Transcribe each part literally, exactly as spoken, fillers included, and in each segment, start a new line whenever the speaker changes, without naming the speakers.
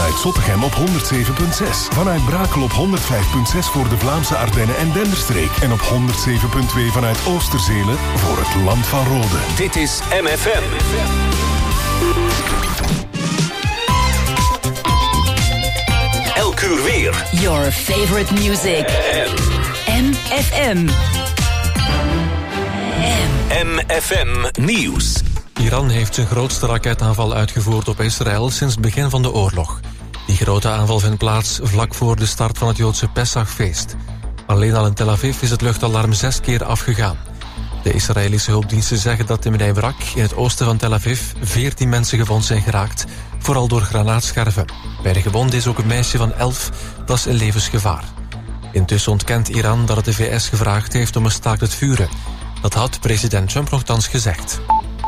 vanuit Zottegem op honderd zeven komma zes. Vanuit Brakel op honderd vijf komma zes voor de Vlaamse Ardennen en Denderstreek. En op honderd zeven komma twee vanuit Oosterzelen voor het Land van Rode.
Dit is M F M. Elk uur weer.
Your favorite music. M F M.
M F M Nieuws.
Iran heeft zijn grootste raketaanval uitgevoerd op Israël sinds het begin van de oorlog. Die grote aanval vindt plaats vlak voor de start van het Joodse Pesachfeest. Alleen al in Tel Aviv is het luchtalarm zes keer afgegaan. De Israëlische hulpdiensten zeggen dat in Bnei Brak, in het oosten van Tel Aviv, veertien mensen gewond zijn geraakt, vooral door granaatscherven. Bij de gewonden is ook een meisje van elf, dat is in levensgevaar. Intussen ontkent Iran dat het de V S gevraagd heeft om een staakt het vuren. Dat had president Trump nogthans gezegd.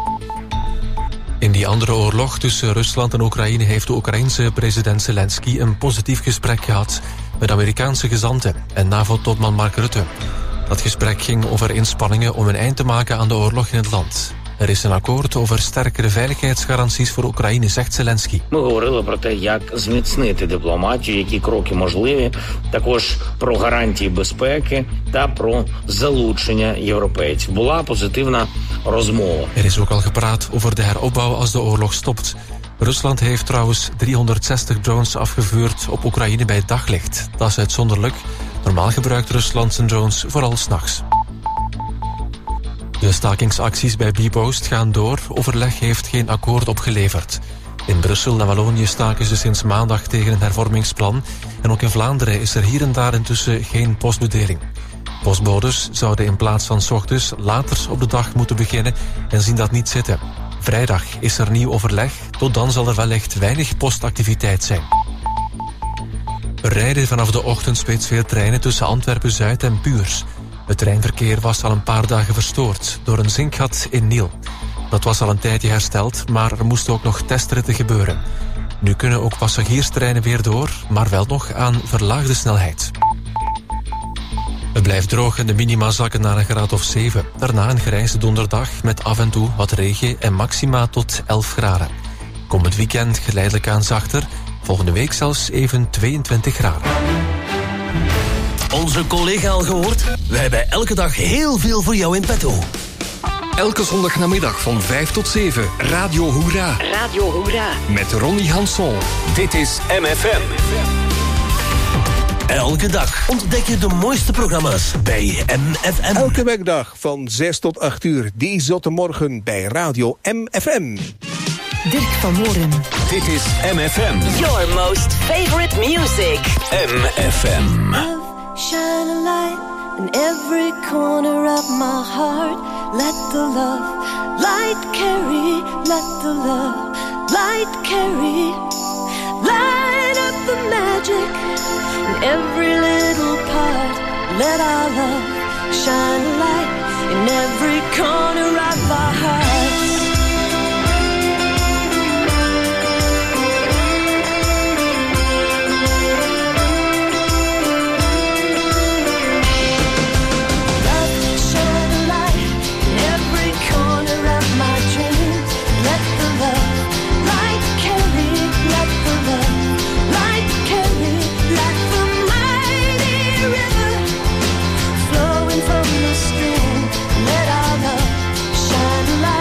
In die andere oorlog tussen Rusland en Oekraïne heeft de Oekraïense president Zelensky een positief gesprek gehad met Amerikaanse gezanten en NAVO-topman Mark Rutte. Dat gesprek ging over inspanningen om een eind te maken aan de oorlog in het land. Er is een akkoord over sterkere veiligheidsgaranties voor Oekraïne, zegt Zelensky.
Ми говорили про те, як зміцнити дипломатію, які кроки можливі, також про гарантії безпеки та про залучення європейців. Була позитивна розмова.
Er is ook al gepraat over de heropbouw als de oorlog stopt. Rusland heeft trouwens driehonderdzestig drones afgevuurd op Oekraïne bij daglicht. Dat is uitzonderlijk. Normaal gebruikt Rusland zijn drones vooral 's nachts. De stakingsacties bij Bpost gaan door. Overleg heeft geen akkoord opgeleverd. In Brussel en Wallonië staken ze sinds maandag tegen een hervormingsplan. En ook in Vlaanderen is er hier en daar intussen geen postbedeling. Postbodes zouden in plaats van 's ochtends later op de dag moeten beginnen en zien dat niet zitten. Vrijdag is er nieuw overleg. Tot dan zal er wellicht weinig postactiviteit zijn. Er rijden vanaf de ochtendspits weer treinen tussen Antwerpen-Zuid en Puurs. Het treinverkeer was al een paar dagen verstoord door een zinkgat in Niel. Dat was al een tijdje hersteld, maar er moesten ook nog testritten gebeuren. Nu kunnen ook passagierstreinen weer door, maar wel nog aan verlaagde snelheid. Het blijft droog en de minima zakken naar een graad of zeven. Daarna een grijze donderdag met af en toe wat regen en maxima tot elf graden. Komend weekend geleidelijk aan zachter, volgende week zelfs even tweeëntwintig graden.
Onze collega al gehoord? We hebben elke dag heel veel voor jou in petto.
Elke zondagnamiddag van vijf tot zeven, Radio Hoera.
Radio Hoera.
Met Ronnie Hanson.
Dit is M F M.
Elke dag ontdek je de mooiste programma's bij M F M.
Elke werkdag van zes tot acht uur, die zotte morgen bij Radio M F M.
Dirk van Moren.
Dit is M F M.
Your most favorite music.
M F M.
Shine a light in every corner of my heart. Let the love light carry. Let the love light carry. Light up the magic in every little part. Let our love shine a light in every corner of our hearts. Let our love shine light.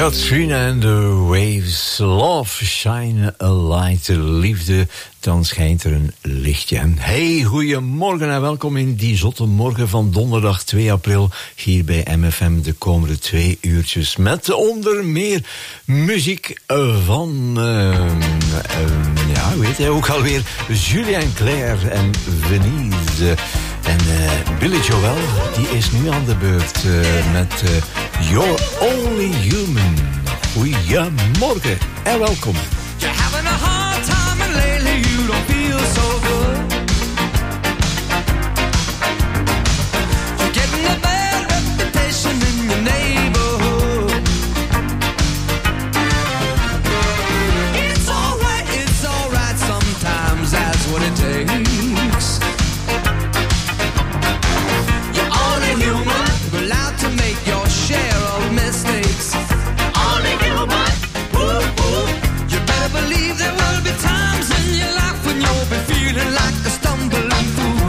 Katrina and the Waves, Love, Shine a Light, de liefde, dan schijnt er een lichtje. Hey, goeiemorgen en welkom in die zotte morgen van donderdag twee april, hier bij M F M de komende twee uurtjes, met onder meer muziek van, uh, uh, ja, weet je, ook alweer Julien Clerc en Venise. En uh, Billy Joel, die is nu aan de beurt uh, met uh, You're Only Human. Goeiemorgen en welkom.
You're having a hard time and lately you don't feel so good. You're getting a bad reputation in your neighborhood. It's alright, it's alright, sometimes that's what it takes. You're only human, you're allowed to make your share of mistakes. Only human, woo woo. You better believe there will be times in your life when you'll be feeling like a stumbling fool.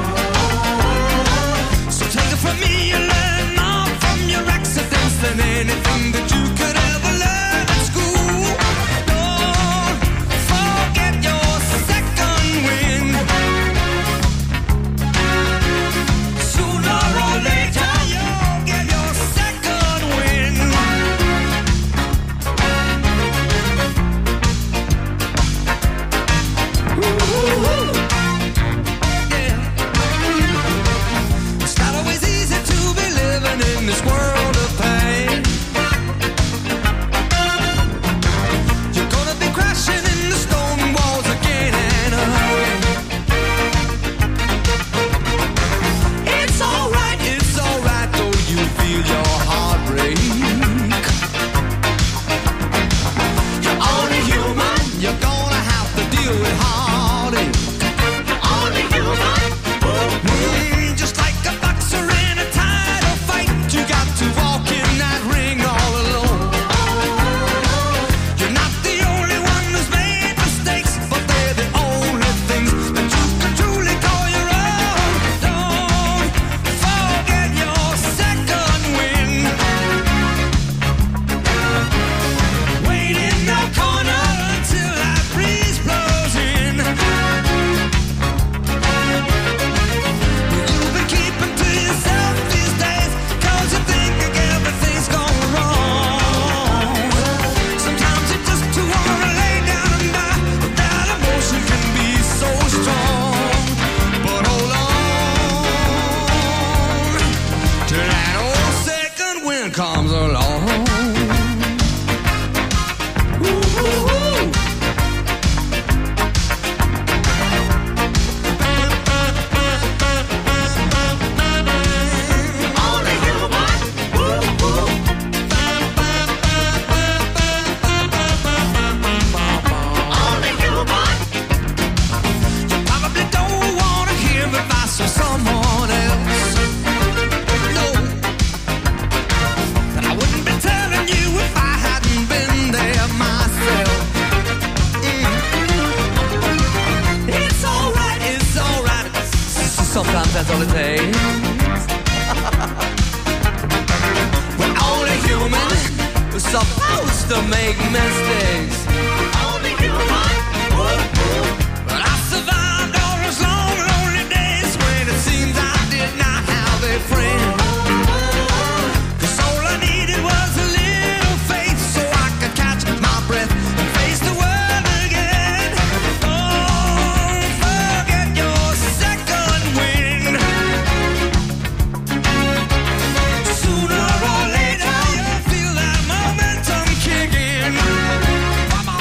So take it from me, you learn more from your accidents than anything that you could ever learn at school. Don't forget your second wind. Sooner or later you'll get your second wind. It's not always easy to be living in this world of pain. You're gonna be crashing in the stone walls again and again. It's alright, it's alright, though you feel your heart break. You're only human, you're gonna have to deal with heartache. Only human, mm, just like a boxer in a title fight, you got to walk in that ring all alone. You're not the only one who's made mistakes, but they're the only things that you can truly call your own. Don't forget your second wind. Wait in the corner until that breeze blows in. You've been keeping to yourself these days, cause you think everything's gone wrong. Sometimes you just wanna lay down and die, but that emotion can be so strong. But hold on till that old second wind comes along. Ooh, ooh, ooh. Only human, woo woo. Only human. You probably don't wanna hear advice from someone else. No, but I wouldn't be telling you if I hadn't been there myself. Mm. It's alright, it's alright. Sometimes that's all it takes. We're only human. We're supposed to make mistakes. Only human. Woo, woo. But I survived all those long, lonely days when it seemed I did not have a friend. 'Cause all I needed was a little faith so I could catch my breath and face the world again. Don't forget your second wind. Sooner or later you'll feel that momentum kick in. Come on.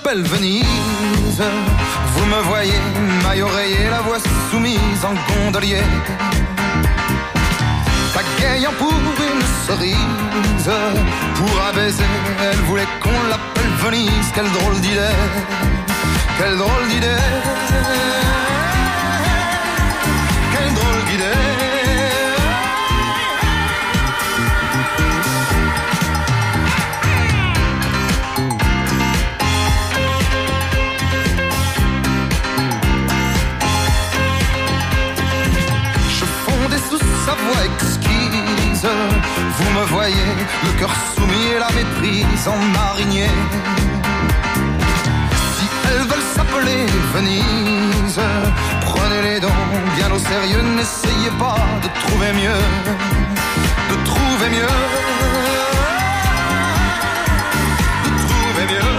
l'appelle Venise. Vous me voyez, maille oreiller, la voix soumise en gondolier, pagayant pour une cerise. Pour un baiser, elle voulait qu'on l'appelle Venise. Quelle drôle d'idée, quelle drôle d'idée, quelle drôle d'idée. Sa voix exquise, vous me voyez, le cœur soumis et la méprise en marinier. Si elles veulent s'appeler Venise, prenez-les donc bien au sérieux, n'essayez pas de trouver mieux, de trouver mieux, de trouver mieux.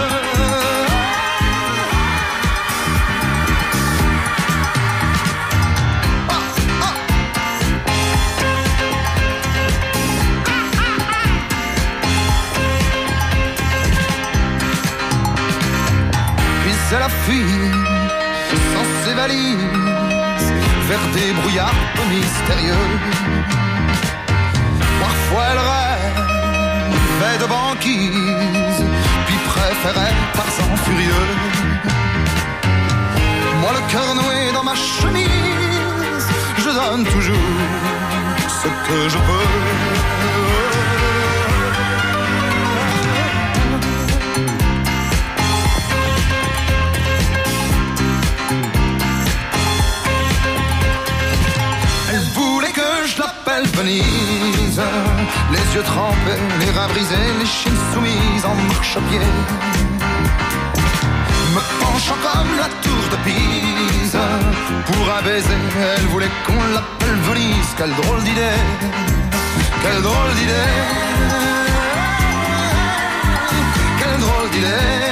Elle a fui sans ses valises vers des brouillards peu mystérieux. Parfois elle rêvait de banquise, puis préférait Tarzan furieux. Moi le cœur noué dans ma chemise, je donne toujours ce que je peux. Venise, les yeux trempés, les reins brisés, les chines soumises en marche-pied, me penchant comme la tour de Pise. Pour un baiser, elle voulait qu'on l'appelle Venise. Quelle drôle d'idée, quelle drôle d'idée, quelle drôle d'idée.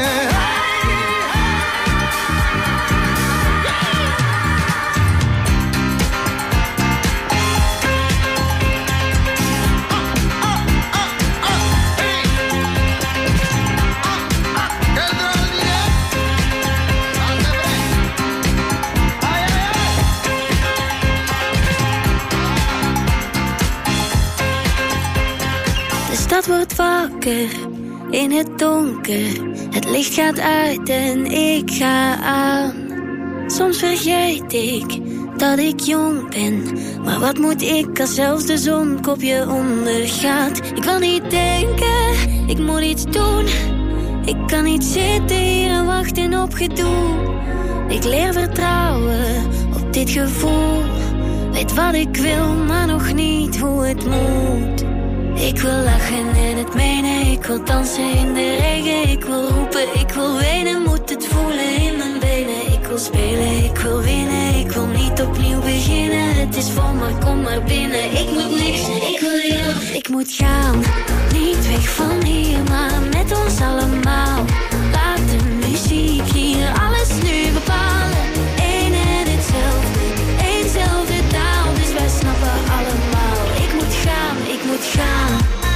Het wordt wakker in het donker. Het licht gaat uit en ik ga aan. Soms vergeet ik dat ik jong ben. Maar wat moet ik als zelfs de zon op je ondergaat? Ik wil niet denken, ik moet iets doen. Ik kan niet zitten hier en wachten op gedoe. Ik leer vertrouwen op dit gevoel. Weet wat ik wil, maar nog niet hoe het moet. Ik wil lachen en het menen, ik wil dansen in de regen. Ik wil roepen, ik wil wenen, moet het voelen in mijn benen. Ik wil spelen, ik wil winnen, ik wil niet opnieuw beginnen. Het is vol, maar kom maar binnen. Ik moet niks, ik wil jou. Ik moet gaan, niet weg van hier, maar met ons allemaal. Laat de muziek hier alles nu bepalen. Eén en hetzelfde, éénzelfde taal, dus wij snappen allemaal. Ik moet gaan, ik moet gaan.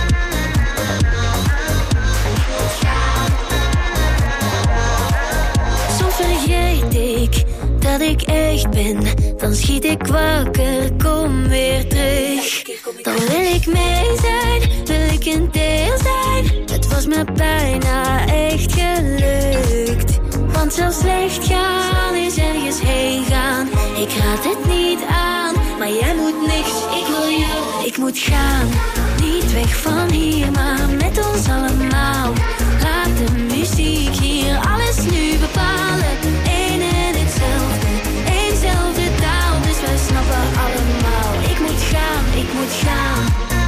Soms vergeet ik dat ik echt ben. Dan schiet ik wakker, kom weer terug. Dan wil ik mee zijn, wil ik een deel zijn. Het was me bijna echt gelukt. Want zelfs slecht gaan is ergens heen gaan. Ik raad het niet aan, maar jij moet niks, ik wil jou. Ik moet gaan, niet weg van hier, maar met ons allemaal. Laat de muziek hier alles nu bepalen. Eén en hetzelfde, éénzelfde taal, dus wij snappen allemaal. Ik moet gaan, ik moet gaan.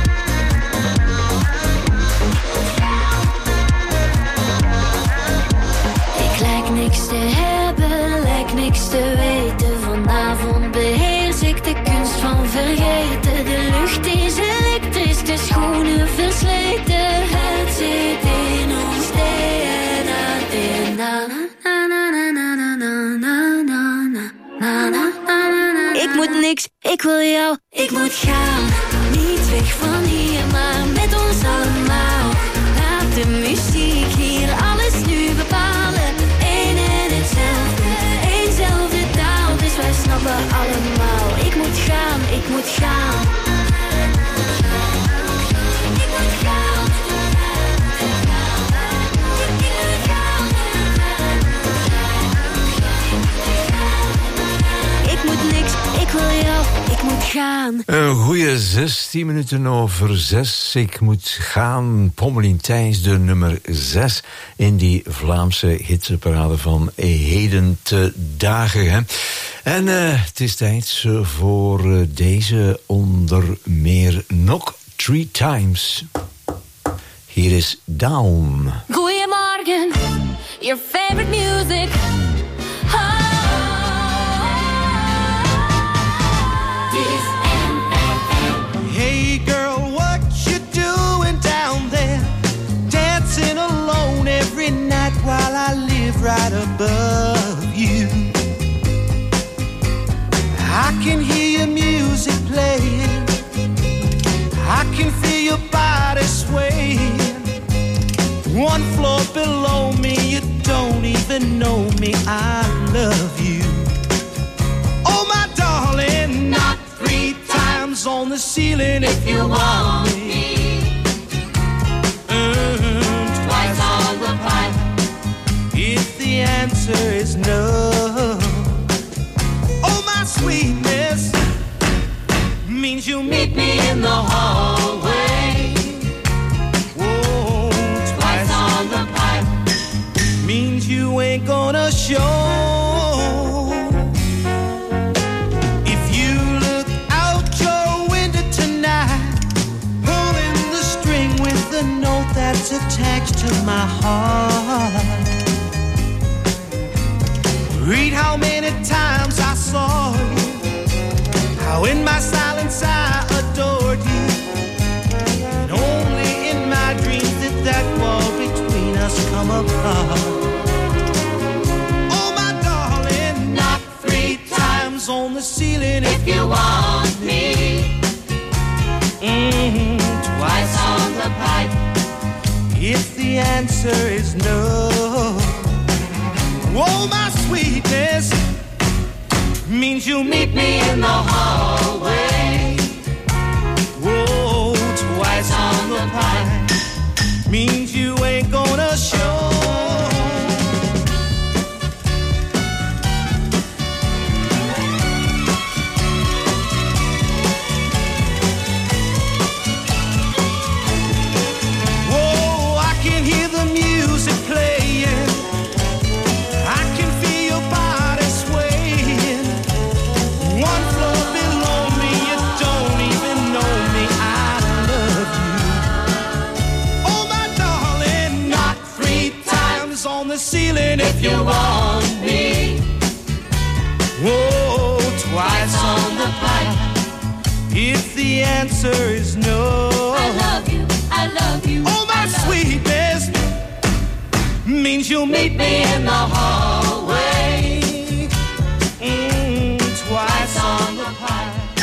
Ik lijk niks te hebben, lijk niks te weten. Vanavond beheers ik de kunst van vergeten. De lucht is elektrisch, de schoenen versleten. Het zit in ons D N A, D N A. Na, na, na, na, na, na, na, na, na, na, na, na. Ik moet niks, ik wil jou. Ik moet gaan, niet weg van hier, maar met ons allemaal. Laat de muziek hier alles nu bepalen. moet gaan, ik moet gaan. Ik moet gaan. Ik moet niks, ik wil jou, ik moet gaan.
Een goeie zestien minuten over zes. Ik moet gaan. Pommelien Thijs, de nummer zes in die Vlaamse hitparade van heden te dagen. Hè. En uh, het is tijd voor uh, deze onder meer nog Three Times. Hier is Down.
Goedemorgen, your favorite music. Oh.
Hey girl, what you doing down there? Dancing alone every night while I live right above you. I can hear your music playing, I can feel your body swaying. One floor below me, you don't even know me, I love you. Oh my darling, not three times on the ceiling if you want me. Mm, twice on the pipe if the answer is no. Oh my sweetness means you meet me in the hallway. Whoa, twice on the pipe means you ain't gonna show. That's attached to my heart. Read how many times I saw you, how in my silence I adored you, and only in my dreams did that wall between us come apart. Oh my darling, knock three times on the ceiling if you want me. Mm-hmm, twice on the pipe if the answer is no. Oh, my sweetness means you'll meet me in the hallway. Whoa, twice on the pipe means you ain't gonna show. Ceiling if you want me. Whoa, twice on the pipe if the answer is no. I love you, I love you. Oh, my sweetness means you'll meet me in the hallway. Mm, twice on the pipe.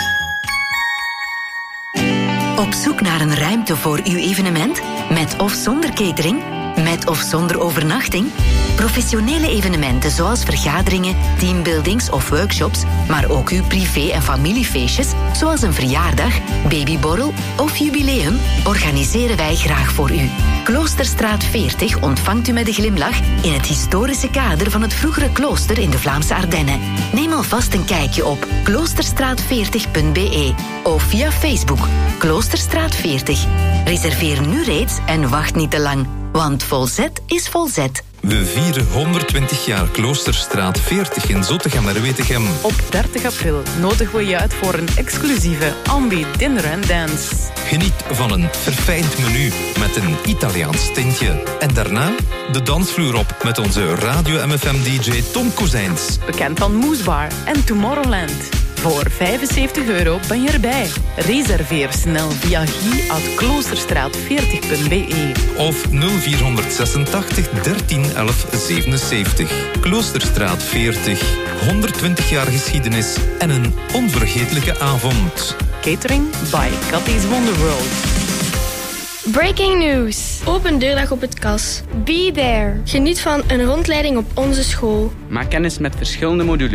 Op zoek naar een ruimte voor uw evenement? Met of zonder catering? Met of zonder overnachting? Professionele evenementen zoals vergaderingen, teambuildings of workshops, maar ook uw privé- en familiefeestjes, zoals een verjaardag, babyborrel of jubileum, organiseren wij graag voor u. Kloosterstraat veertig ontvangt u met een glimlach in het historische kader van het vroegere klooster in de Vlaamse Ardennen. Neem alvast een kijkje op kloosterstraat veertig punt b e of via Facebook Kloosterstraat veertig. Reserveer nu reeds en wacht niet te lang, want volzet is volzet.
We vieren honderdtwintig jaar Kloosterstraat veertig in Zottegem-Wetegem.
Op dertig april nodigen we je uit voor een exclusieve ambi dinner and dance.
Geniet van een verfijnd menu met een Italiaans tintje. En daarna de dansvloer op met onze Radio M F M-D J Tom Kozijns.
Bekend van Moesbar en Tomorrowland. Voor vijfenzeventig euro ben je erbij. Reserveer snel via guy at kloosterstraat veertig punt b e.
Of nul vier zesentachtig dertien elf zevenenzeventig. Kloosterstraat veertig. honderdtwintig jaar geschiedenis en een onvergetelijke avond.
Catering by Cathy's Wonderworld.
Breaking news. Open deurdag op het Kas. Be there. Geniet van een rondleiding op onze school.
Maak kennis met verschillende modules.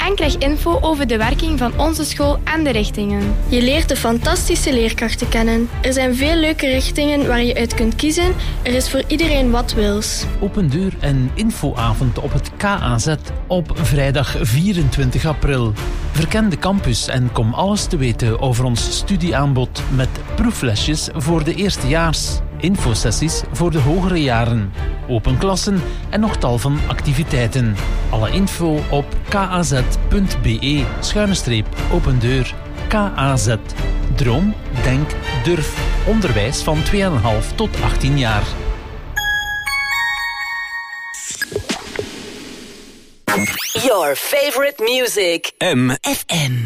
en krijg info over de werking van onze school en de richtingen.
Je leert de fantastische leerkrachten kennen. Er zijn veel leuke richtingen waar je uit kunt kiezen. Er is voor iedereen wat wils.
Open deur en infoavond op het K A Z op vrijdag vierentwintig april. Verken de campus en kom alles te weten over ons studieaanbod met proeflesjes voor de eerstejaars, infosessies voor de hogere jaren, open klassen en nog tal van activiteiten. Alle info op kaz.be schuine streep open deur. K A Z. Droom, denk, durf. Onderwijs van twee komma vijf tot achttien jaar.
Your favorite music.
M.
F M.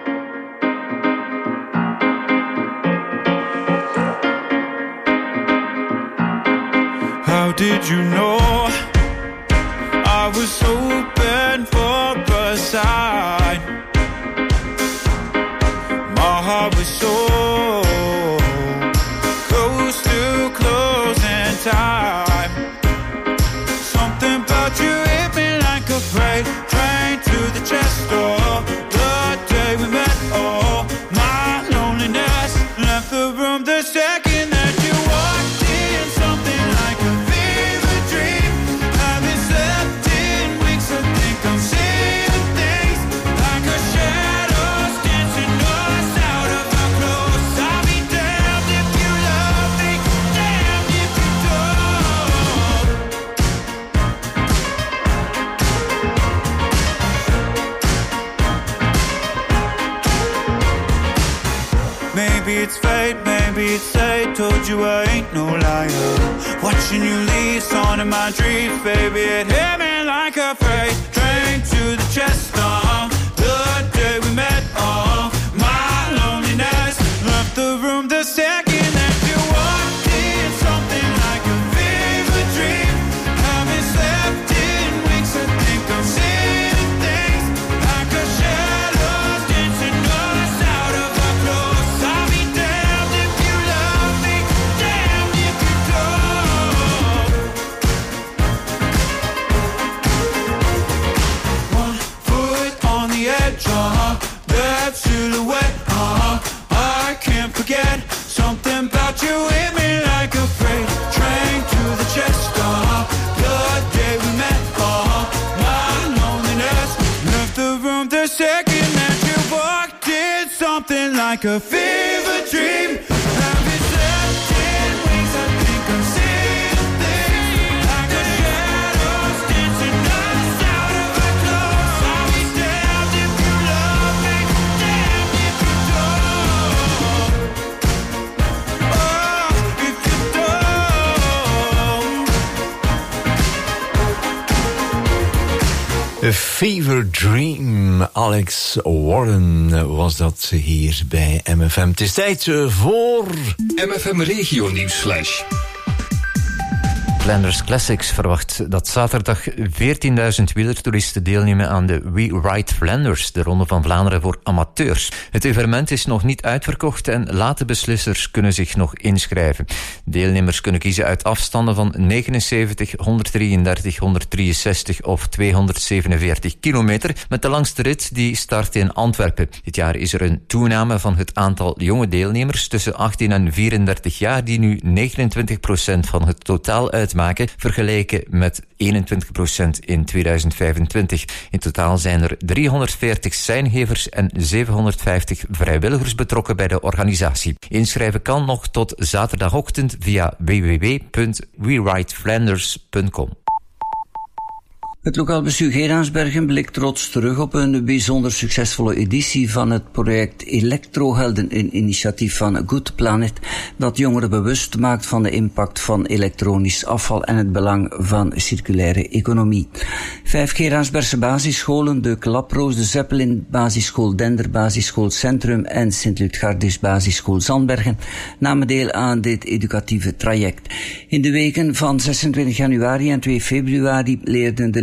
How did you know I was hoping for a sign? My heart was so close to closing time. Something about you hit me like a freight train to the chest door. The day we met, oh, my loneliness left the room the second that you walked in. Something like a fever dream. Haven't slept in weeks. I think I'm seeing things like a shadows dancing us out of our clothes. I'll be damned if you love me, damned if you don't. Maybe it's fate, maybe it's fate. Told you I ain't no liar. Watching you leave, song in my dreams, baby. It hit me like a freight train to the chest. Uh, the day we met, oh, my loneliness left the room the second that you walked in. Something like a fever dream. Haven't slept in weeks. I think I'm seeing things like a shadow dancing us out of our clothes. I'll be damned if you love me, damned if you don't. One foot on the edge, uh-huh, that silhouette, uh-huh, I can't forget. Something about you hit me like a freight train to the chest, uh-huh, the day we met, uh-huh, my loneliness left the room the second that you walked in. Something like a fever dream. Haven't slept in weeks. I think I'm seeing things like a shadows dancing us out of our clothes. I'll be damned if you love me, damned if you don't. Oh, if you don't.
A Fever Dream, Alex Warren was dat hier bij M F M. Het is tijd voor...
M F M Regio Nieuwsflash.
Flanders Classics verwacht dat zaterdag veertienduizend wielertoeristen deelnemen aan de We Ride Flanders, de Ronde van Vlaanderen voor amateurs. Het evenement is nog niet uitverkocht en late beslissers kunnen zich nog inschrijven. Deelnemers kunnen kiezen uit afstanden van negenenzeventig, honderddrieëndertig, honderddrieënzestig of tweehonderdzevenenveertig kilometer, met de langste rit die start in Antwerpen. Dit jaar is er een toename van het aantal jonge deelnemers tussen achttien en vierendertig jaar, die nu negenentwintig procent van het totaal uitmaken, vergeleken met eenentwintig procent in tweeduizend vijfentwintig. In totaal zijn er driehonderdveertig seingevers en zevenhonderdvijftig vrijwilligers betrokken bij de organisatie. Inschrijven kan nog tot zaterdagochtend via w w w punt we ride flanders punt com.
Het lokaal bestuur Geraardsbergen blikt trots terug op een bijzonder succesvolle editie van het project Elektrohelden, een initiatief van Good Planet dat jongeren bewust maakt van de impact van elektronisch afval en het belang van circulaire economie. Vijf Geraardsbergse basisscholen, de Klaproos, de Zeppelin Basisschool Dender, Basisschool Centrum en Sint-Ludgardus Basisschool Zandbergen namen deel aan dit educatieve traject. In de weken van zesentwintig januari en twee februari leerden de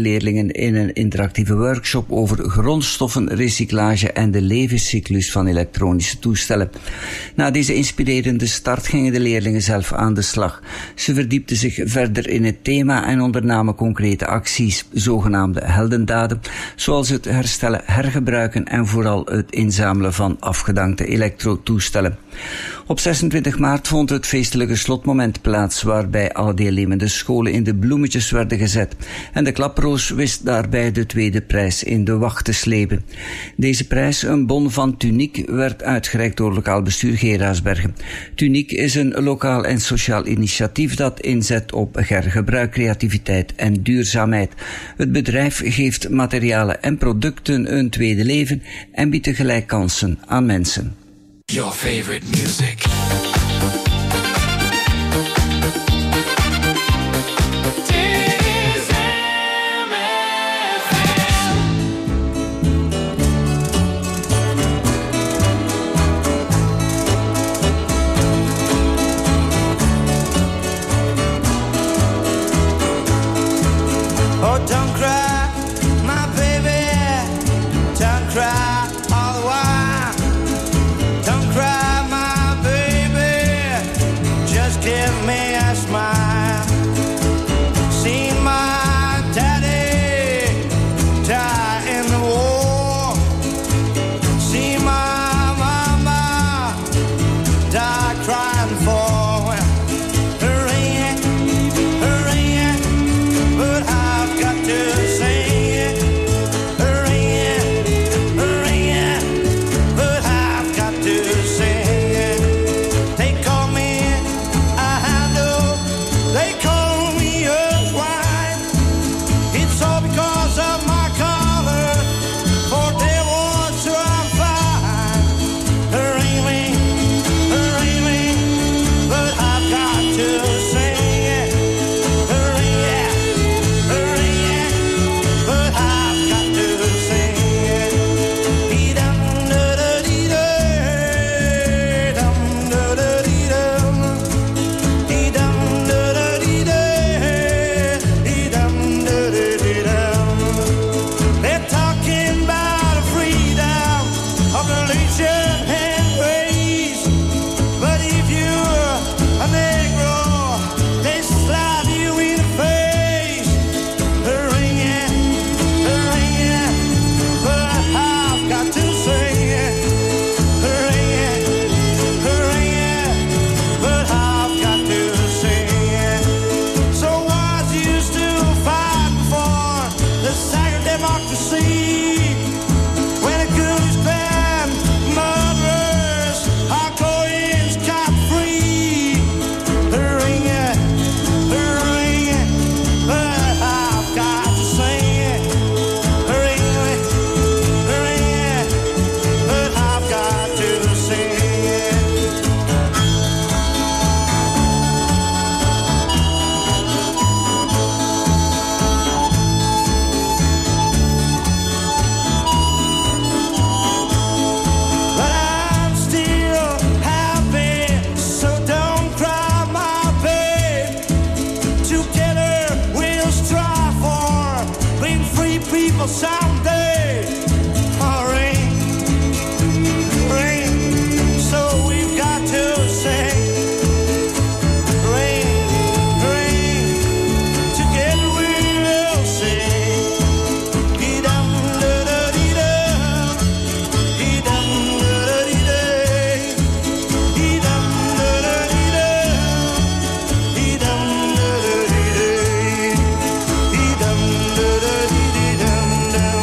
leerlingen in een interactieve workshop over grondstoffenrecyclage en de levenscyclus van elektronische toestellen. Na deze inspirerende start gingen de leerlingen zelf aan de slag. Ze verdiepten zich verder in het thema en ondernamen concrete acties, zogenaamde heldendaden, zoals het herstellen, hergebruiken en vooral het inzamelen van afgedankte elektrotoestellen. Op zesentwintig maart vond het feestelijke slotmoment plaats, waarbij alle deelnemende scholen in de bloemetjes werden gezet. En de klaproos wist daarbij de tweede prijs in de wacht te slepen. Deze prijs, een bon van Tuniek, werd uitgereikt door lokaal bestuur Geraardsbergen. Tuniek is een lokaal en sociaal initiatief dat inzet op hergebruik, creativiteit en duurzaamheid. Het bedrijf geeft materialen en producten een tweede leven en biedt tegelijk kansen aan mensen.
Your favorite music.
Oh, don't cry, my baby, don't cry all the while. Don't cry, my baby, just give me a smile. See my daddy die in the war. See my mama die crying for her ain't, her ain't, but I've got to sing it. Her ain't, her ain't, but I've got to sing it. They call me a handle, they call me a swine. It's all because of my color, for they want to I'm fine. Her ain't, her ain't, but I've got to sing it. Her ain't, her ain't, but I've got to sing it. Dee dum da da dee da, dum da da dee dum, dee dum da da dee da, dee dum da da dee dum. They're talking about freedom of religion and race, but if you're a Negro, they slap you in the face. Her ain't, her ain't, but I've got to sing it. Her ain't, her ain't, but I've got to sing it. So what's used to fight for the sacred democracy when a Goonies clan murderers are going scot-free? Her ain't, her ain't, but I've got to sing it. Her ain't, her ain't, but I've got to sing it. But I'm still happy, so don't cry, my babe. Together we'll strive for being free people someday. Oh, rain, rain, so we've got to sing. Rain, rain, together we'll sing. Dee dum da da dee dum, dee dum da da dee day, dee dum da da dee dum, dee dum da da dee day, dee dum da da dee dee dum dum.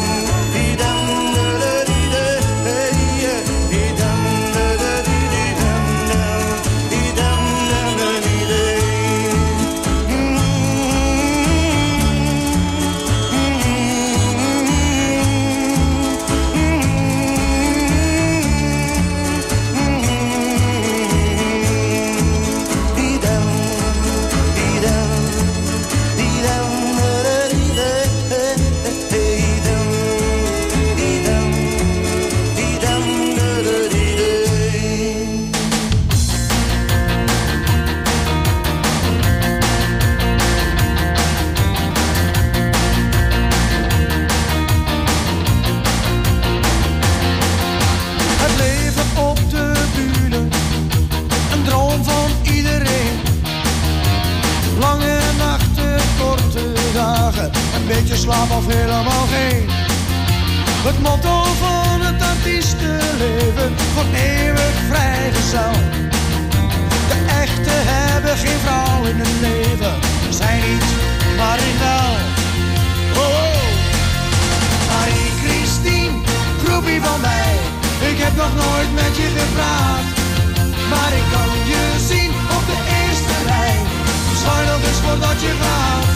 slaap of helemaal geen. Het motto van het artiestenleven, voor eeuwig vrijgezel. De echte hebben geen vrouw in hun leven, zij niet, maar ik wel. Oh, oh. Marie-Christine, groepie van mij, ik heb nog nooit met je gepraat. Maar ik kan je zien op de eerste rij, zwaai nog eens voordat je gaat.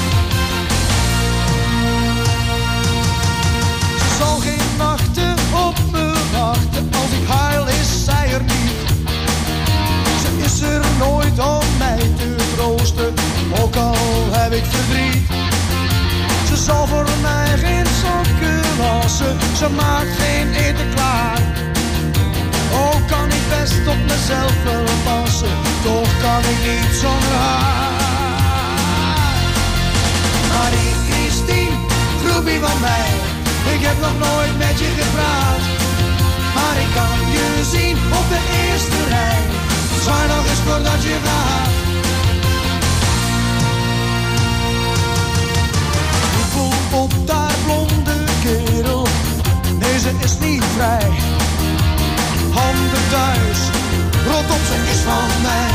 Ze zal geen nachten op me wachten, als ik huil is zij er niet. Ze is er nooit om mij te troosten, ook al heb ik verdriet. Ze zal voor mij geen sokken wassen, ze maakt geen eten klaar. Ook kan ik best op mezelf wel passen, toch kan ik niet zonder haar. Marie-Christine, groepie van mij, ik heb nog nooit met je gepraat. Maar ik kan je zien op de eerste rij, zwaai nog eens voordat je gaat. Ik voel op daar blonde kerel, nee ze is niet vrij. Handen thuis, rot op, ze is van mij.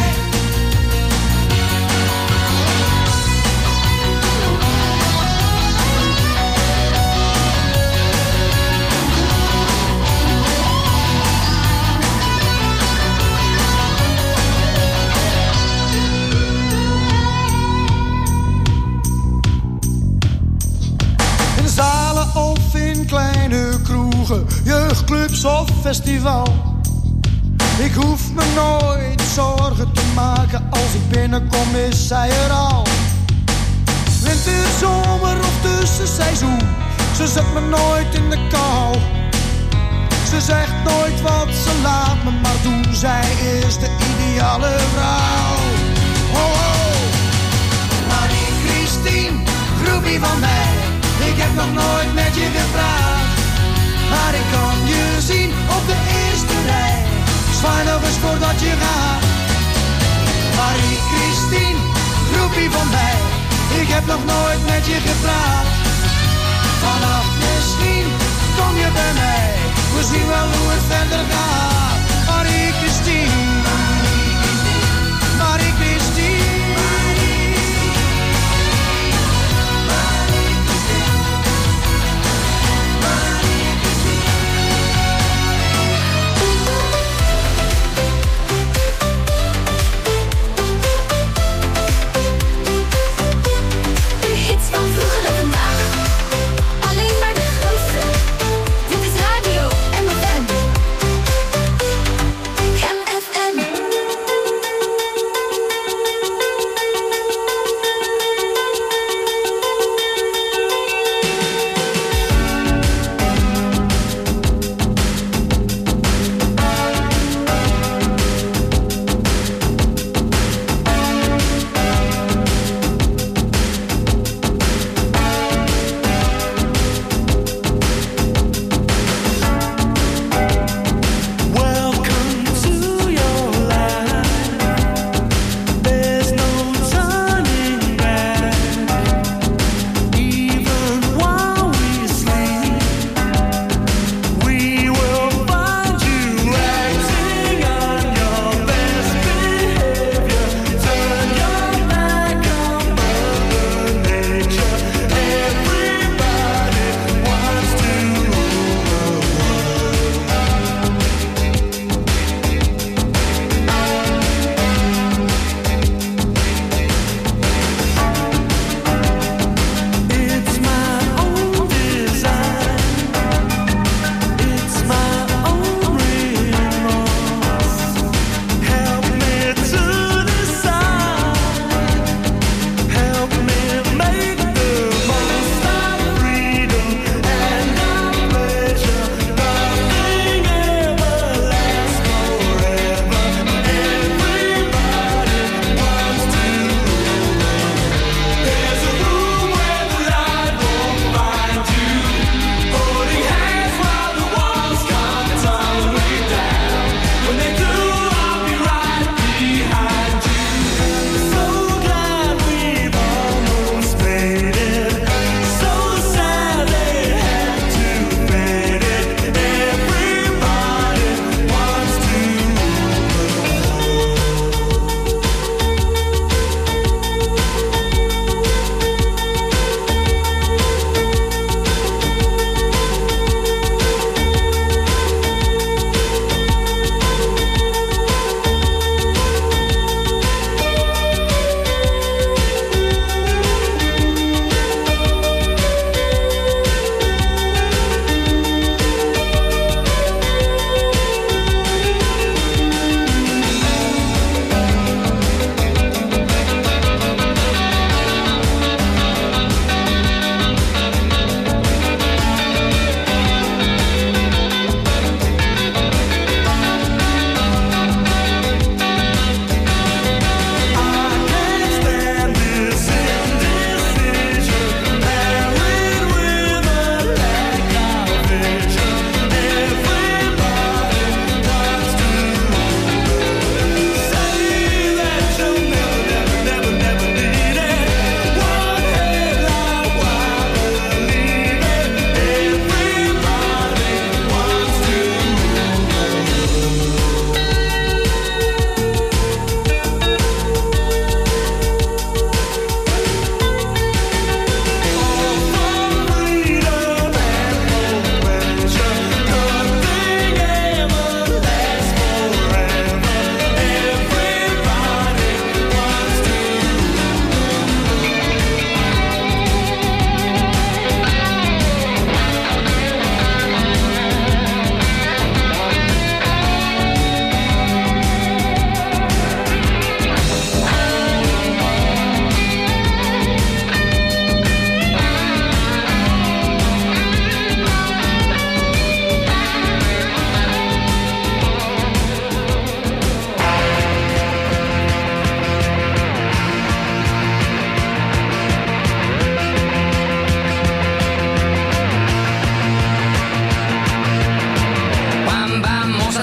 In zalen of in kleine kroegen, jeugdclubs of festival. Ik hoef me nooit zorgen te maken, als ik binnenkom is zij er al. Winter, zomer of tussenseizoen, ze zet me nooit in de kou. Ze zegt nooit wat, ze laat me maar doen, zij is de ideale vrouw. Oh, oh. Marie-Christine, groepie van mij, ik heb nog nooit met je gepraat. Maar ik kan je zien op de eerste rij, zwaai nog eens voordat je gaat. Marie-Christine, groepie van mij, ik heb nog nooit met je gepraat. Vannacht misschien kom je bij mij, we zien wel hoe het verder gaat. Marie-Christine, Marie-Christine, Marie-Christine.
Alleen maar de grootste. Dit is Radio M F M.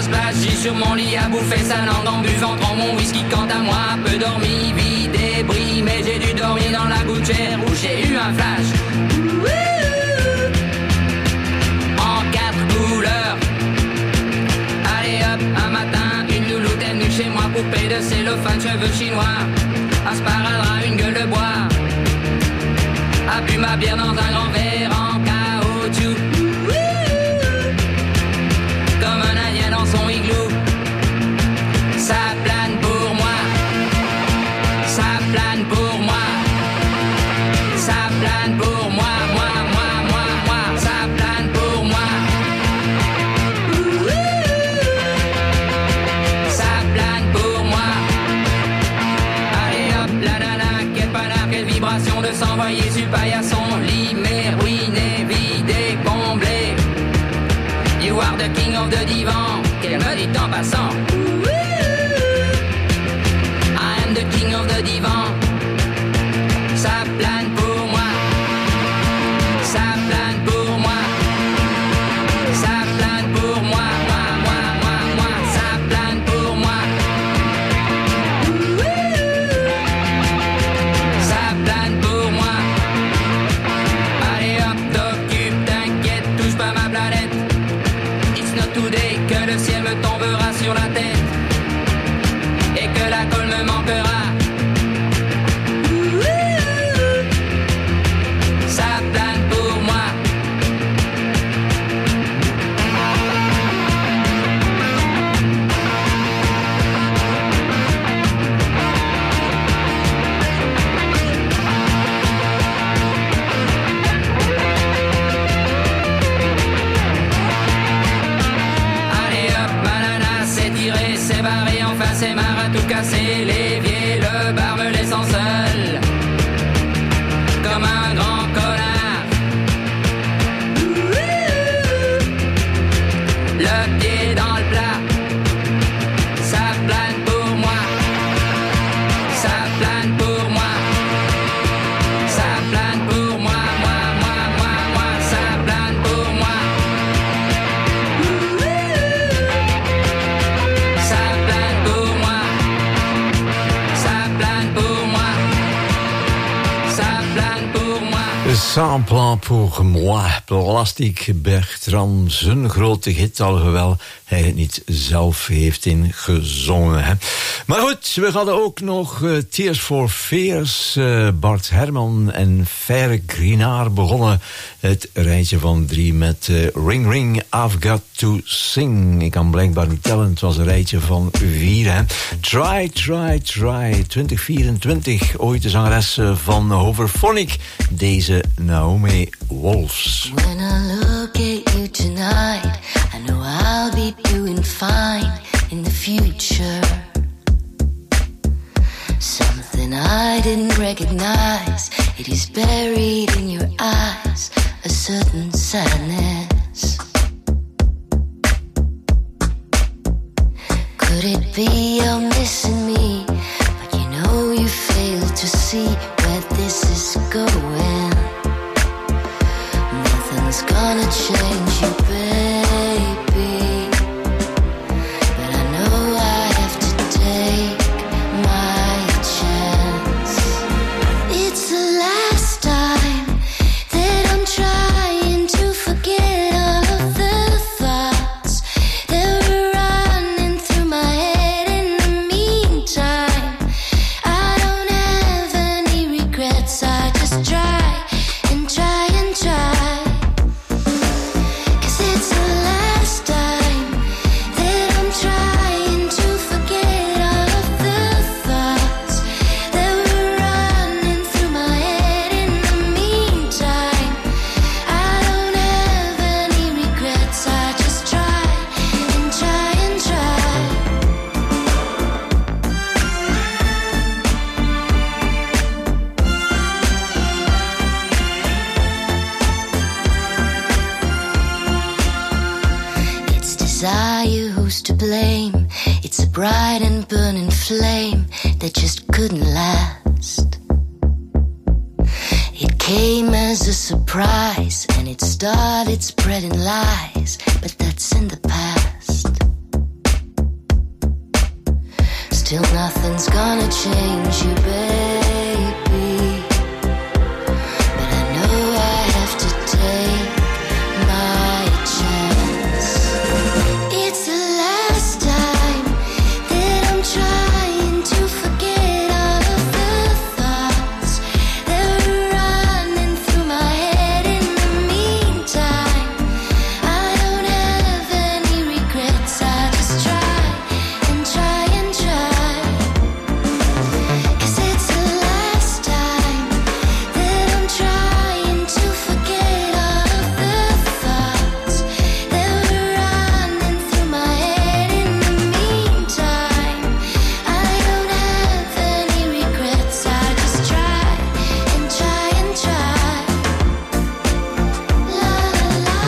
splash, sur mon lit à bouffer sa langue en buvant dans mon whisky. Quant à moi, peu dormi, vie débris, mais j'ai dû dormir dans la gouttière où j'ai eu un flash. En quatre couleurs. Allez hop, un matin, une louloute est venue chez moi, poupée de cellophane, cheveux chinois, un sparadrap, une gueule de bois, a bu ma bière dans un grand verre en caoutchouc, comme un indien dans son igloo. Ça plane pour moi, ça plane pour moi, ça plane pour moi, moi, moi, moi, moi, ça plane pour moi. Ça plane pour moi. Allez hop, la nana, quelle panard, quelle vibration de s'envoyer sur paillasson. Lit, mais ruiné, vidé, comblé. You are the king of the divan, qu'elle me dit en passant. I am the king of the divan. Ça plane pour moi. Ça plane pour moi. Ça plane pour moi. Moi, moi, moi, moi. Ça plane pour moi. Ça plane pour moi. Allez hop, t'occupe, t'inquiète, touche pas ma planète. It's not today que le ciel me tombera sur la tête et que la colle me manquera. Ça plane pour moi. Allez hop, banana, c'est tiré, c'est barré, enfin c'est marre à tout casser. L'évier, le bar me laissant seul, comme un grand connard. Le pied dans le plat. Ça plane pour moi. Ça plane pour moi. Ça plane pour moi. Moi, moi, moi, moi. Ça plane pour moi. Ça plane pour moi. Ça plane pour moi. Ça plane pour moi.
Sans plan pour moi. Plastic Bertrand, zijn grote hit, alhoewel hij het niet zelf heeft ingezongen. Hè. Maar goed, we hadden ook nog uh, Tears for Fears. Uh, Bart Herman en Fer Grinaar begonnen het rijtje van drie met uh, Ring Ring, I've Got to Sing. Ik kan blijkbaar niet tellen, het was een rijtje van vier. Hè. Try, Try, Try, twintig vierentwintig. Ooit de zangeres van Hoverphonic, deze Naomi Wolfs.
When I look at you tonight, I know I'll be doing fine in the future. Something I didn't recognize, it is buried in your eyes, a certain sadness. Could it be you're missing me, but you know you fail to see where this is going? Nothing's gonna change you, baby, but I know I have to take my chance. It's the last time that I'm trying to forget all of the thoughts that were running through my head in the meantime. I don't have any regrets, I just try and try and try. Desire, who's to blame? It's a bright and burning flame that just couldn't last. It came as a surprise and it started spreading lies, but that's in the past. Still nothing's gonna change you, baby. But I know I have to take my chance. It's the last time that I'm trying to forget all of the thoughts that were running through my head. In the meantime, I don't have any regrets. I just try and try and try. 'Cause it's the last time that I'm trying to forget all of the thoughts that were running through my head. In the meantime, I don't have any regrets. I just try and try and try. La la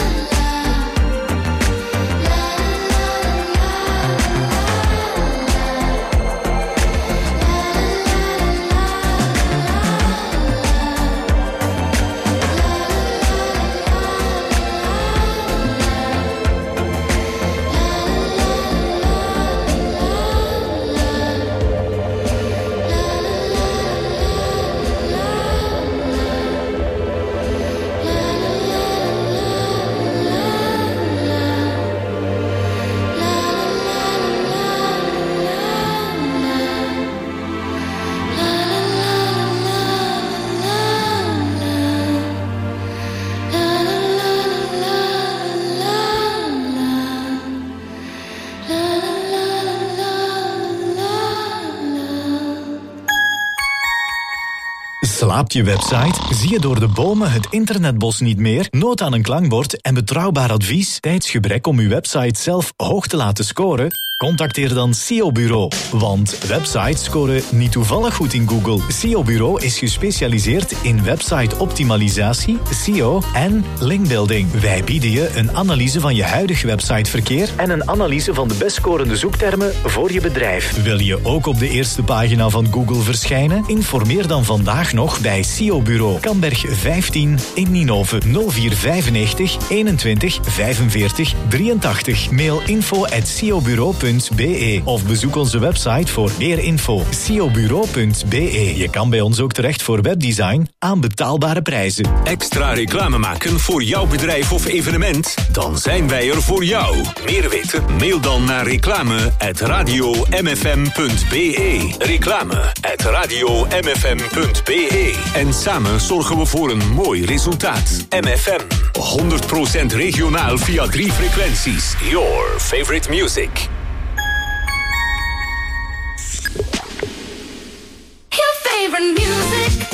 Slaapt je website? Zie je door de bomen het internetbos niet meer? Nood aan een klankbord en betrouwbaar advies? Tijdsgebrek om uw website zelf hoog te laten scoren? Contacteer dan S E O Bureau. Want websites scoren niet toevallig goed in Google. S E O Bureau is gespecialiseerd in website-optimalisatie, S E O en linkbuilding. Wij bieden je een analyse van je huidig websiteverkeer en een analyse van de best scorende zoektermen voor je bedrijf. Wil je ook op de eerste pagina van Google verschijnen? Informeer dan vandaag nog bij S E O Bureau. Kamberg vijftien in Ninove. nul vier vijfennegentig eenentwintig vijfenveertig drieëntachtig. Mail info at s e o bureau punt b e of bezoek onze website voor meer info. s e o bureau punt b e. Je kan bij ons ook terecht voor webdesign aan betaalbare prijzen.
Extra reclame maken voor jouw bedrijf of evenement? Dan zijn wij er voor jou. Meer weten? Mail dan naar reclame at radio m f m punt b e. Reclame at radio m f m punt b e. En samen zorgen we voor een mooi resultaat. M F M. honderd procent regionaal via drie frequenties. Your favorite music.
Your favorite music.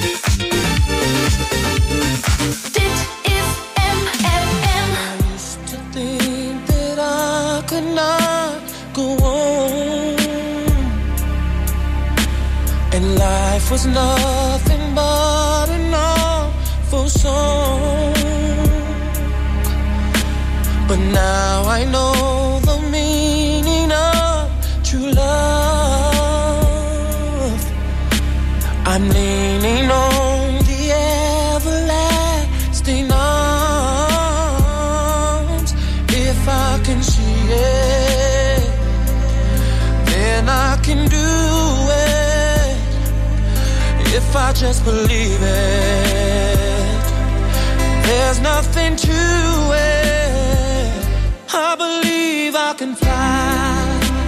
Dit is M F M. I used to think that I could not go on, and life was nothing but an awful song. But now I know the meaning of true love. I'm leaning on the everlasting arms. If I can see it, then I can do it. If I just believe it, there's nothing to it. I believe I can fly.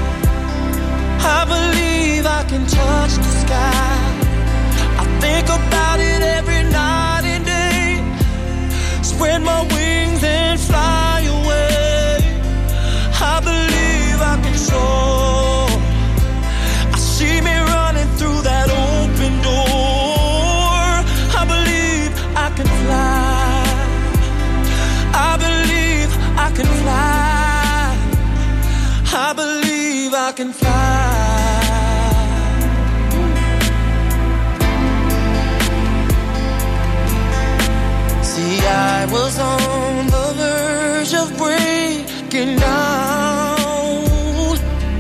I believe I can touch the sky. I think about it every night and day. Spread my wings and fly away. I believe I can soar. I see me running through that open door. I believe I can fly. I believe I can fly. I believe I can fly. See, I was on the verge of breaking down.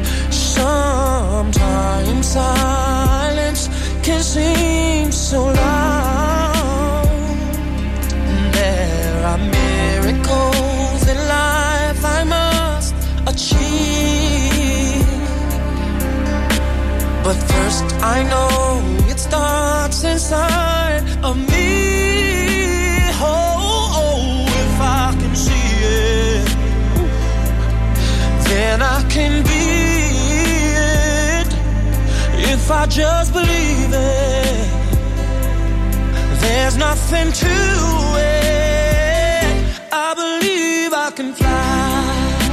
Sometimes silence can seem so loud. There are miracles in life I must achieve. trust, I know it starts inside of me. Oh, oh, if I can see it, then I can be it. If I just believe it, there's nothing to it. I believe I can fly.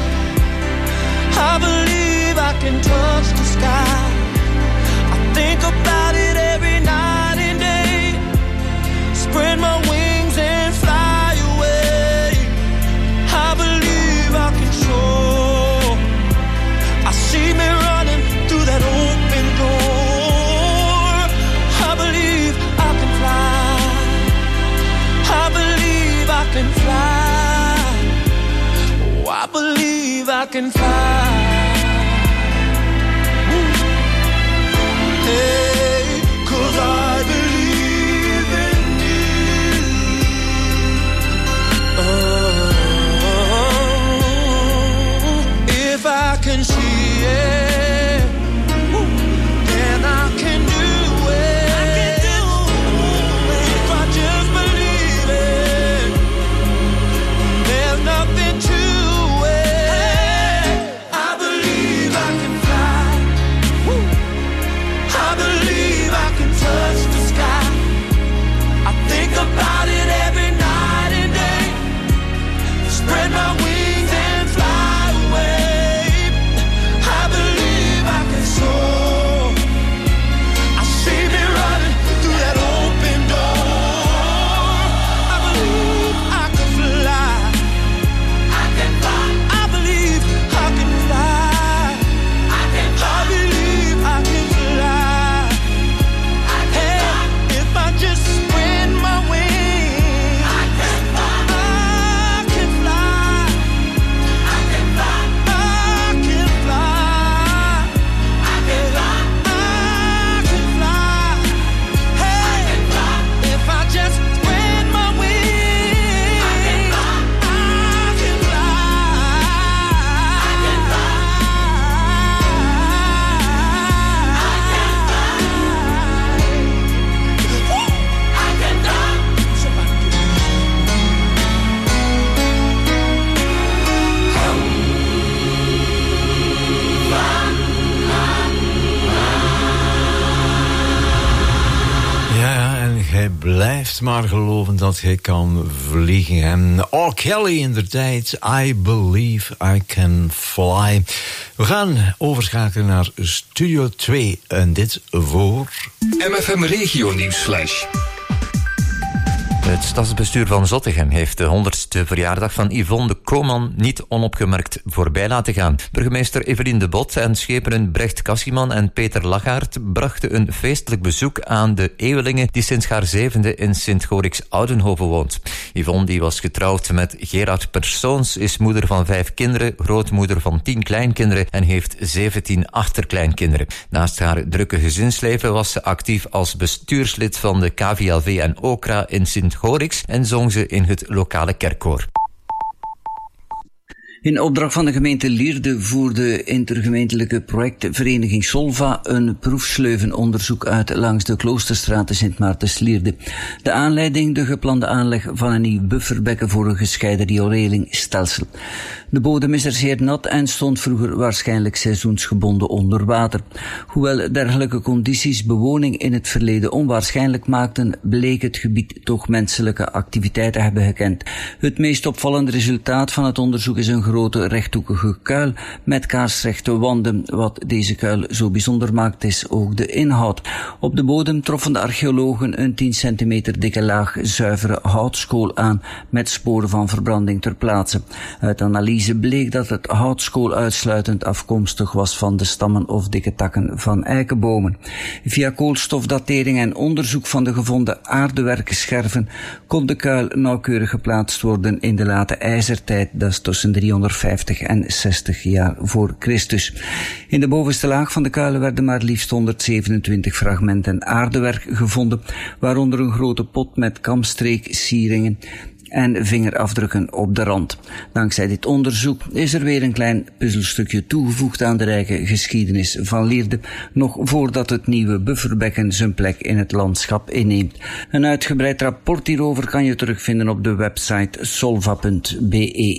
I believe I can touch the sky. I think about it every night and day. Spread my wings and fly away. I believe I can soar. I see me running through that open door. I believe I can fly. I believe I can fly. Oh, I believe I can fly. Hey, 'cause I believe in you. Oh, if I can see it, then I can do it. I can do it. If I just believe it, there's nothing to it. I believe I can fly. I believe I can touch the sky. I think about it every night and day. Spread my wings and fly away. I believe I can soar. I see me running through that open door. I believe I can fly. I can fly. I believe I can fly. I can fly. I believe I can fly. Hey, if I just spread my wings, I can fly. I can fly. I can fly. I can fly. I can fly. I can fly. Hey, if I just spread my wings, I can fly. I can fly. I can
Ja, en jij blijft maar geloven dat je kan vliegen. En oh, Kelly in de tijd, I believe I can fly. We gaan overschakelen naar Studio twee en dit voor...
M F M Regio Nieuwsflash.
Het stadsbestuur van Zottegem heeft de honderdste verjaardag van Yvonne de Koman niet onopgemerkt voorbij laten gaan. Burgemeester Evelien de Bot en schepenen Brecht Kassiman en Peter Lachaert brachten een feestelijk bezoek aan de eeuwelinge die sinds haar zevende in Sint-Gorix-Oudenhoven woont. Yvonne, die was getrouwd met Gerard Persoons, is moeder van vijf kinderen, grootmoeder van tien kleinkinderen en heeft zeventien achterkleinkinderen. Naast haar drukke gezinsleven was ze actief als bestuurslid van de K V L V en Okra in Sint Gorix en zong ze in het lokale kerkkoor.
In opdracht van de gemeente Lierde voerde intergemeentelijke projectvereniging Solva een proefsleuvenonderzoek uit langs de Kloosterstraat in Sint Maartenslierde. De aanleiding de geplande aanleg van een nieuw bufferbekken voor een gescheiden rioleringsstelsel. De bodem is er zeer nat en stond vroeger waarschijnlijk seizoensgebonden onder water. Hoewel dergelijke condities bewoning in het verleden onwaarschijnlijk maakten, bleek het gebied toch menselijke activiteiten hebben gekend. Het meest opvallende resultaat van het onderzoek is een grote rechthoekige kuil met kaarsrechte wanden. Wat deze kuil zo bijzonder maakt is ook de inhoud. Op de bodem troffen de archeologen een tien centimeter dikke laag zuivere houtskool aan met sporen van verbranding ter plaatse. Uit analyse bleek dat het houtskool uitsluitend afkomstig was van de stammen of dikke takken van eikenbomen. Via koolstofdatering en onderzoek van de gevonden aardewerkscherven kon de kuil nauwkeurig geplaatst worden in de late ijzertijd, dat is tussen driehonderdvijftig en zestig jaar voor Christus. In de bovenste laag van de kuil werden maar liefst honderdzevenentwintig fragmenten aardewerk gevonden, waaronder een grote pot met kamstreeksieringen, en vingerafdrukken op de rand. Dankzij dit onderzoek is er weer een klein puzzelstukje toegevoegd aan de rijke geschiedenis van Lierde, nog voordat het nieuwe bufferbekken zijn plek in het landschap inneemt. Een uitgebreid rapport hierover kan je terugvinden op de website solva punt b e.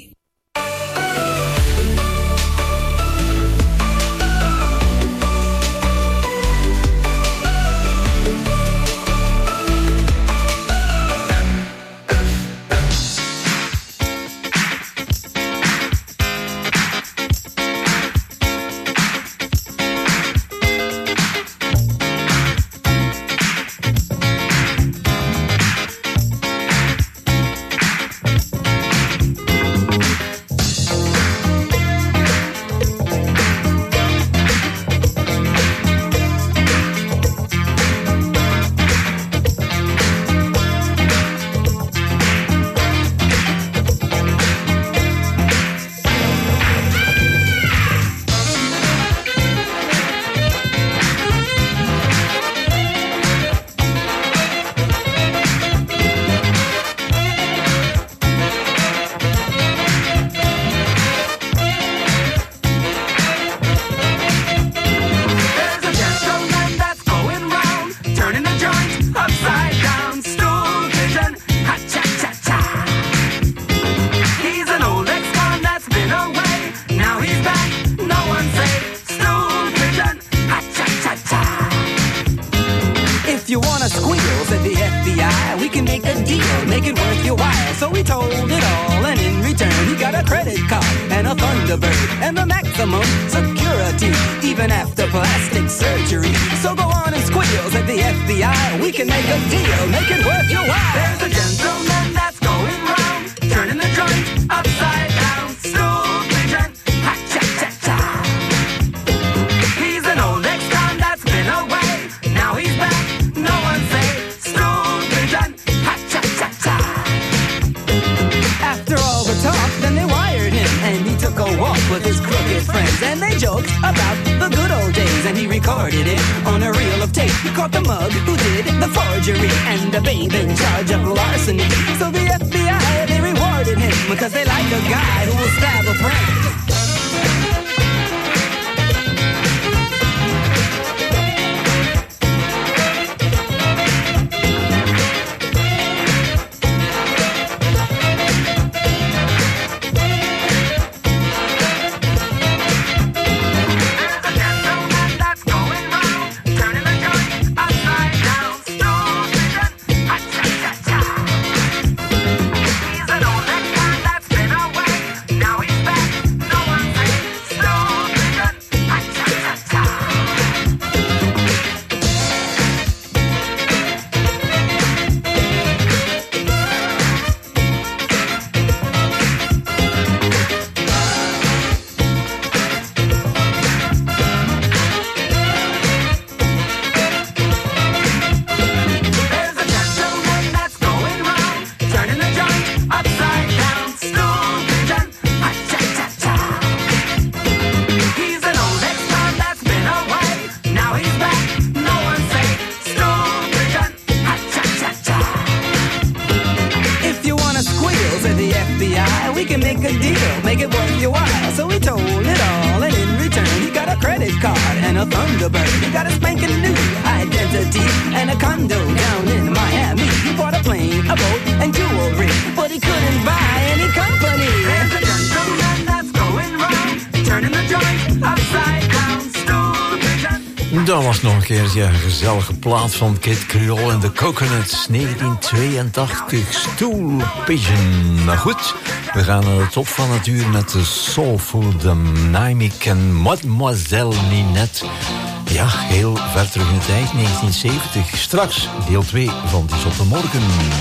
Dat was nog een keer ja, een gezellige plaat van Kid Creole en de Coconuts, negentien tweeëntachtig, Stool Pigeon. Nou goed, we gaan naar de top van het uur met de Soulful Dynamic en Mademoiselle Ninette. Ja, heel ver terug in de tijd, negentien zeventig. Straks deel twee van Die Zotte Morgen.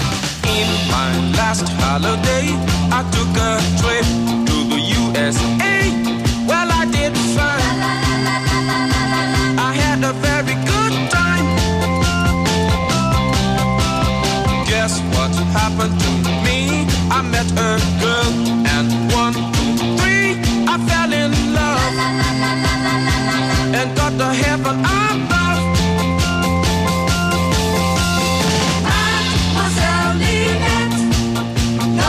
In my last holiday, I took a trip to the U S A. Well, I did fine. I had a very good time. Guess what happened to me? I met a girl and one, two, three, I fell in love and got the heaven above. Mademoiselle Ninette,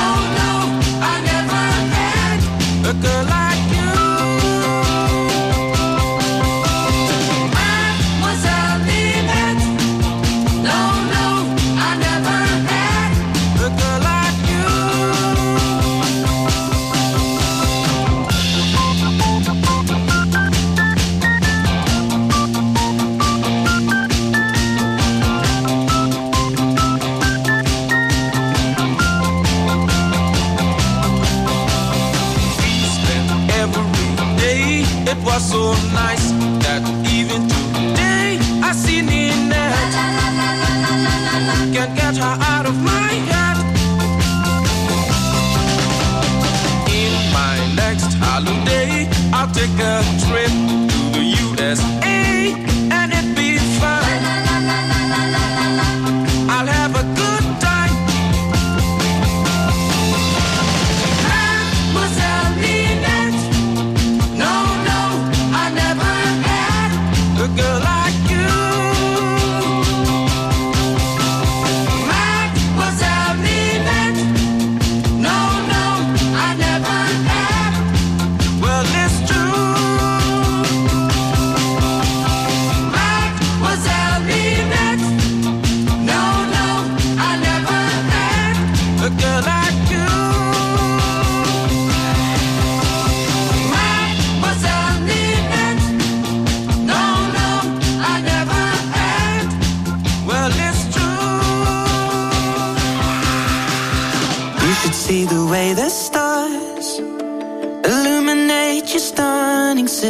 It was so nice that even today I see Ninette. Can't get her out of my head. In my next holiday, I'll take a trip